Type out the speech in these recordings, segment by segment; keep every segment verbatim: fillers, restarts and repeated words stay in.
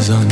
یزدانی.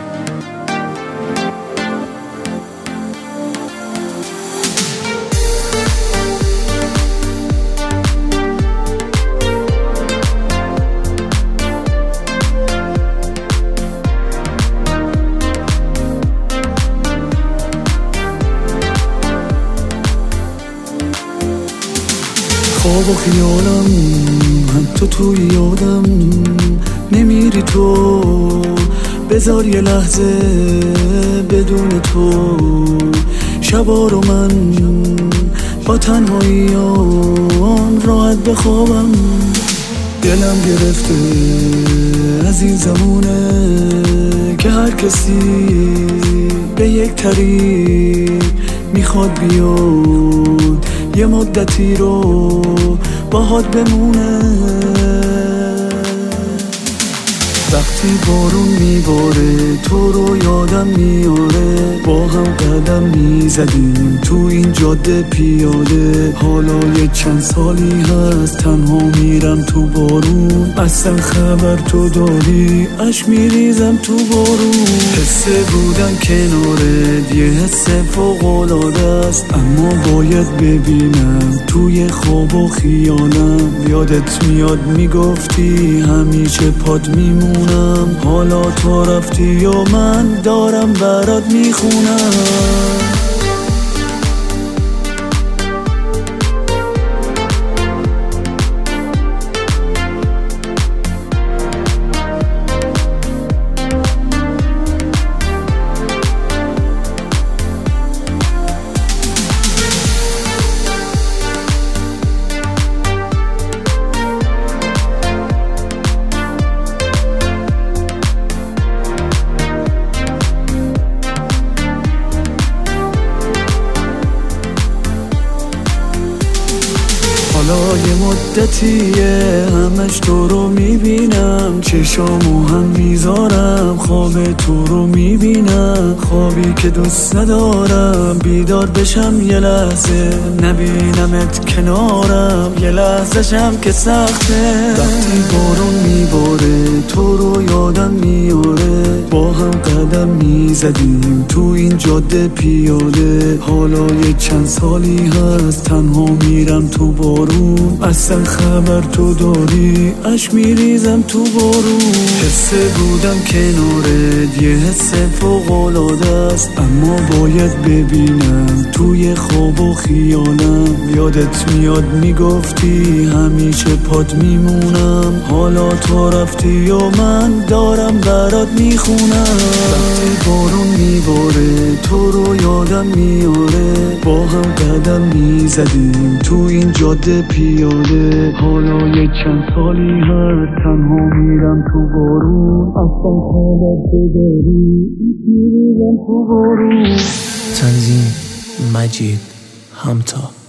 خواب و خیالم هم تو توی یادم نمیری تو، بذار یه لحظه بدون تو شبا رو من با تنهاییان راحت بخوابم. دلم گرفته از این زمونه که هر کسی به یک طریق میخواد بیاد یه مدتی رو باهات بمونه. وقتی بارون میباره تو رو یادم میاره، با هم قدم میزدیم تو این جاده پیاده. حالا یه چند سالی هست تنها میرم تو بارون، اصلا خبر تو داری عشق میریزم تو بارون. حسه بودن کنارت یه حس فوق‌العاده است، اما باید ببینم توی خواب و خیالم. یادت میاد میگفتی همیشه پات میمونم، حالا تو رفتی و من دارم برات میخونم. حالا یه مدتیه همش تو رو میبینم، چشامو هم میذارم خواب تو رو میبینم. خوابی که دوست ندارم بیدار بشم یه لحظه نبینمت کنارم، یه لحظه‌شم که سخته. وقتی بارون میباره تو رو یادم میاره، با هم قدم میزدیم تو این جاده پیاده. حالا یه چند سالی هست تنها میرم تو بارون، اصلا خبر تو داری عشق میریزم تو بارون. حسه بودم کنارت یه حس فوق‌العاده است، اما باید ببینم توی خواب و خیالم. یادت میاد میگفتی همیشه پات میمونم، حالا تو رفتی و من دارم برات میخونم. وقتی بارون میباره تو رو یادم میاره، با هم قدم میزدیم تو این جاده پیاده. حالا یه چند سالی هست تنها میرم تو بارون، اصلا خبر بداری میرم تو بارون. تنظیم مجید همتا.